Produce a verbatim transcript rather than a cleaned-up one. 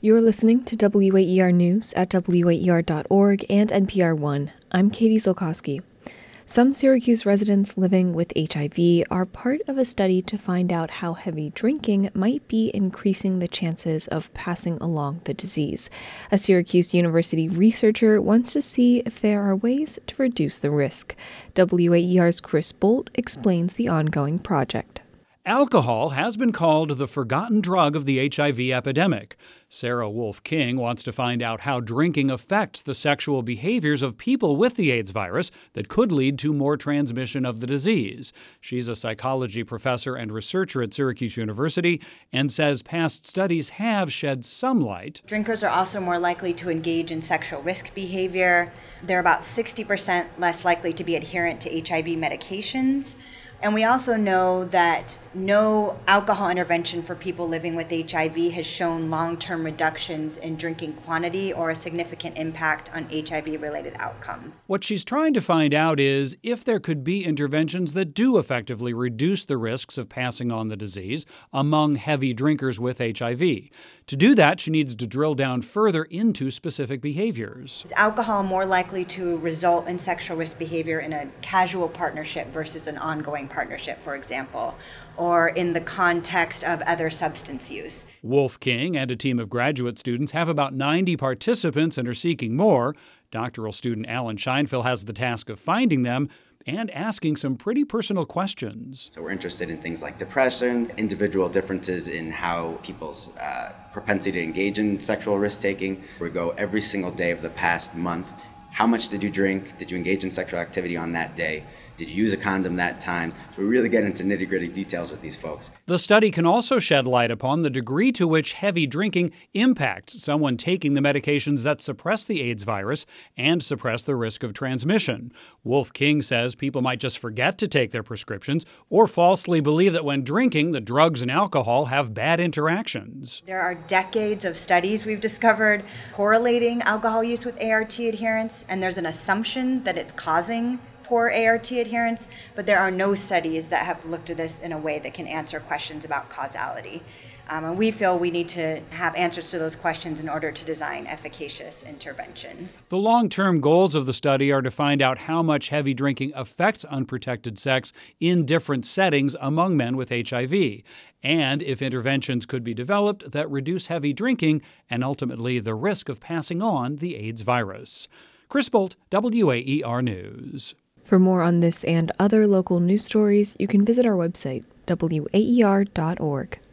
You're listening to W A E R News at W A E R dot org and N P R One. I'm Katie Zolkowski. Some Syracuse residents living with H I V are part of a study to find out how heavy drinking might be increasing the chances of passing along the disease. A Syracuse University researcher wants to see if there are ways to reduce the risk. W A E R's Chris Bolt explains the ongoing project. Alcohol has been called the forgotten drug of the H I V epidemic. Sarah Wolf King wants to find out how drinking affects the sexual behaviors of people with the AIDS virus that could lead to more transmission of the disease. She's a psychology professor and researcher at Syracuse University and says past studies have shed some light. Drinkers are also more likely to engage in sexual risk behavior. They're about sixty percent less likely to be adherent to H I V medications. And we also know that no alcohol intervention for people living with H I V has shown long-term reductions in drinking quantity or a significant impact on H I V-related outcomes. What she's trying to find out is if there could be interventions that do effectively reduce the risks of passing on the disease among heavy drinkers with H I V. To do that, she needs to drill down further into specific behaviors. Is alcohol more likely to result in sexual risk behavior in a casual partnership versus an ongoing partnership, for example, or in the context of other substance use? Wolf King and a team of graduate students have about ninety participants and are seeking more. Doctoral student Alan Scheinfeld has the task of finding them and asking some pretty personal questions. So we're interested in things like depression, individual differences in how people's uh, propensity to engage in sexual risk-taking. We go every single day of the past month. How much did you drink? Did you engage in sexual activity on that day? Did you use a condom that time? So we really get into nitty-gritty details with these folks. The study can also shed light upon the degree to which heavy drinking impacts someone taking the medications that suppress the AIDS virus and suppress the risk of transmission. Wolf King says people might just forget to take their prescriptions or falsely believe that when drinking, the drugs and alcohol have bad interactions. There are decades of studies we've discovered correlating alcohol use with A R T adherence, and there's an assumption that it's causing poor A R T adherence, but there are no studies that have looked at this in a way that can answer questions about causality. Um, and we feel we need to have answers to those questions in order to design efficacious interventions. The long-term goals of the study are to find out how much heavy drinking affects unprotected sex in different settings among men with H I V, and if interventions could be developed that reduce heavy drinking and ultimately the risk of passing on the AIDS virus. Chris Bolt, W A E R News. For more on this and other local news stories, you can visit our website, W A E R dot org.